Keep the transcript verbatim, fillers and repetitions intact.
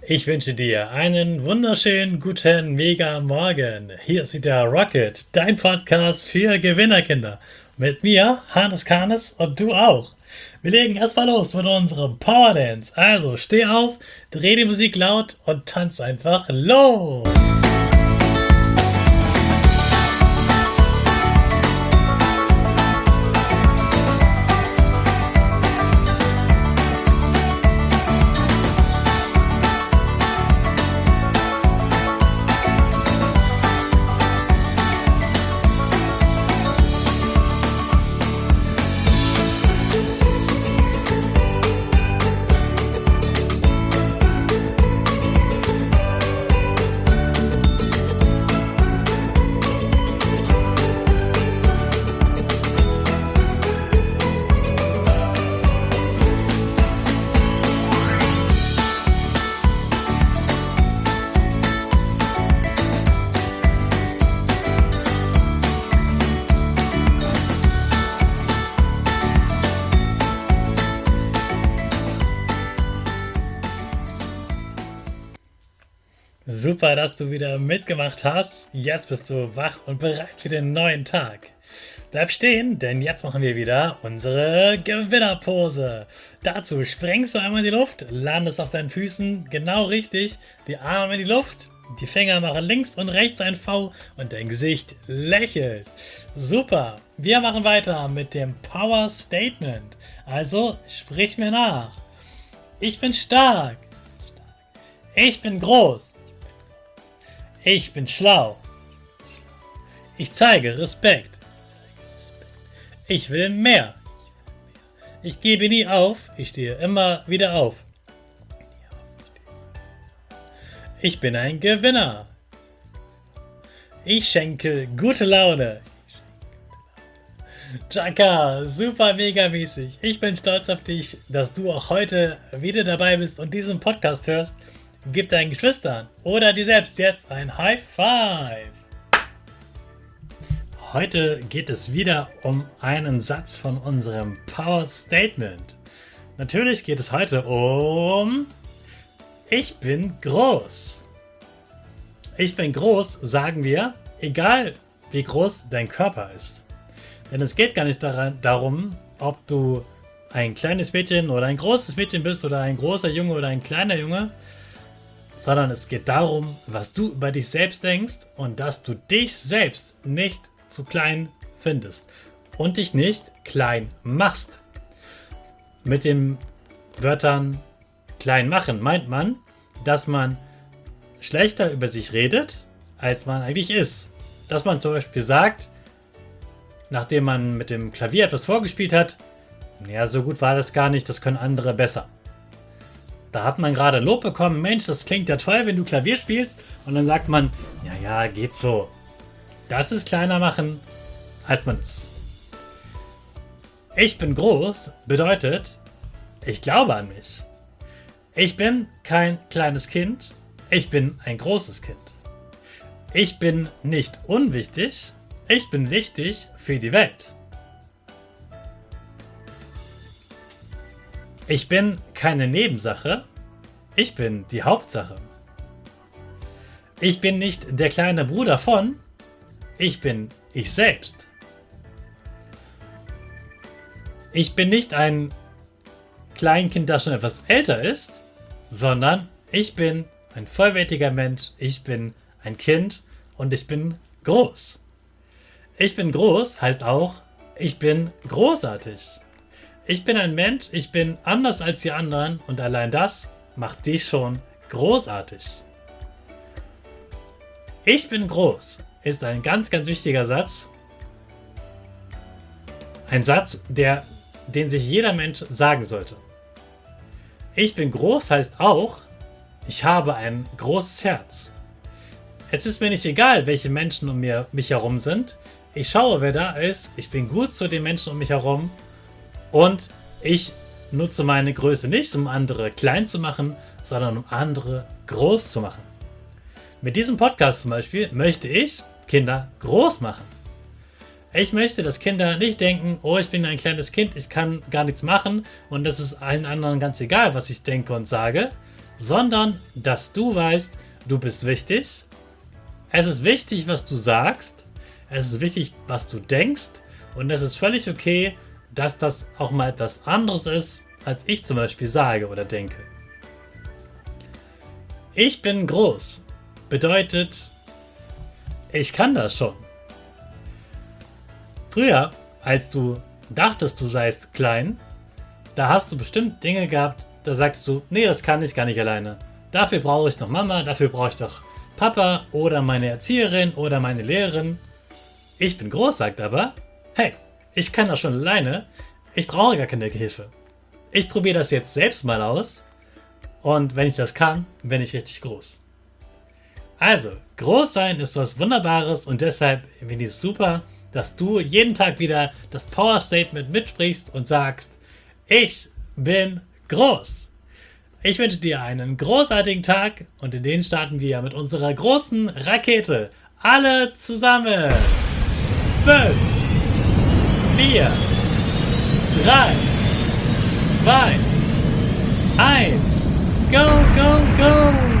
Ich wünsche dir einen wunderschönen guten Mega Morgen. Hier ist wieder Rocket, dein Podcast für Gewinnerkinder. Mit mir, Hannes Karnes, und du auch. Wir legen erstmal los mit unserem Power Dance. Also steh auf, dreh die Musik laut und tanz einfach los. Super, dass du wieder mitgemacht hast. Jetzt bist du wach und bereit für den neuen Tag. Bleib stehen, denn jetzt machen wir wieder unsere Gewinnerpose. Dazu sprengst du einmal in die Luft, landest auf deinen Füßen, genau richtig, die Arme in die Luft, die Finger machen links und rechts ein V und dein Gesicht lächelt. Super, wir machen weiter mit dem Power Statement. Also sprich mir nach. Ich bin stark. Ich bin groß. Ich bin schlau. Ich zeige Respekt. Ich will mehr. Ich gebe nie auf. Ich stehe immer wieder auf. Ich bin ein Gewinner. Ich schenke gute Laune. Chaka, super mega mäßig. Ich bin stolz auf dich, dass du auch heute wieder dabei bist und diesen Podcast hörst. Gib deinen Geschwistern oder dir selbst jetzt ein High Five. Heute geht es wieder um einen Satz von unserem Power Statement. Natürlich geht es heute um Ich bin groß. Ich bin groß, sagen wir, egal wie groß dein Körper ist. Denn es geht gar nicht daran, darum, ob du ein kleines Mädchen oder ein großes Mädchen bist oder ein großer Junge oder ein kleiner Junge, sondern es geht darum, was du über dich selbst denkst und dass du dich selbst nicht zu klein findest und dich nicht klein machst. Mit den Wörtern klein machen meint man, dass man schlechter über sich redet, als man eigentlich ist. Dass man zum Beispiel sagt, nachdem man mit dem Klavier etwas vorgespielt hat, ja, so gut war das gar nicht, das können andere besser. Da hat man gerade Lob bekommen, Mensch, das klingt ja toll, wenn du Klavier spielst. Und dann sagt man, ja, ja, geht so. Das ist kleiner machen, als man ist. Ich bin groß bedeutet, ich glaube an mich. Ich bin kein kleines Kind, ich bin ein großes Kind. Ich bin nicht unwichtig, ich bin wichtig für die Welt. Ich bin keine Nebensache, ich bin die Hauptsache. Ich bin nicht der kleine Bruder von, ich bin ich selbst. Ich bin nicht ein Kleinkind, das schon etwas älter ist, sondern ich bin ein vollwertiger Mensch, ich bin ein Kind und ich bin groß. Ich bin groß heißt auch, ich bin großartig. Ich bin ein Mensch, ich bin anders als die anderen und allein das macht dich schon großartig. Ich bin groß ist ein ganz, ganz wichtiger Satz. Ein Satz, der, den sich jeder Mensch sagen sollte. Ich bin groß heißt auch, ich habe ein großes Herz. Es ist mir nicht egal, welche Menschen um mir, mich herum sind. Ich schaue, wer da ist. Ich bin gut zu den Menschen um mich herum. Und ich nutze meine Größe nicht, um andere klein zu machen, sondern um andere groß zu machen. Mit diesem Podcast zum Beispiel möchte ich Kinder groß machen. Ich möchte, dass Kinder nicht denken, oh, ich bin ein kleines Kind, ich kann gar nichts machen und das ist allen anderen ganz egal, was ich denke und sage, sondern dass du weißt, du bist wichtig. Es ist wichtig, was du sagst. Es ist wichtig, was du denkst. Und es ist völlig okay, dass das auch mal etwas anderes ist, als ich zum Beispiel sage oder denke. Ich bin groß bedeutet, ich kann das schon. Früher, als du dachtest, du seist klein, da hast du bestimmt Dinge gehabt, da sagst du, nee, das kann ich gar nicht alleine. Dafür brauche ich noch Mama, dafür brauche ich doch Papa oder meine Erzieherin oder meine Lehrerin. Ich bin groß, sagt aber, hey, ich kann das schon alleine, ich brauche gar keine Hilfe. Ich probiere das jetzt selbst mal aus und wenn ich das kann, bin ich richtig groß. Also, groß sein ist was Wunderbares und deshalb finde ich es super, dass du jeden Tag wieder das Power Statement mitsprichst und sagst, ich bin groß. Ich wünsche dir einen großartigen Tag und in den starten wir mit unserer großen Rakete. Alle zusammen. fünf, vier, drei, zwei, eins. Go, go, go!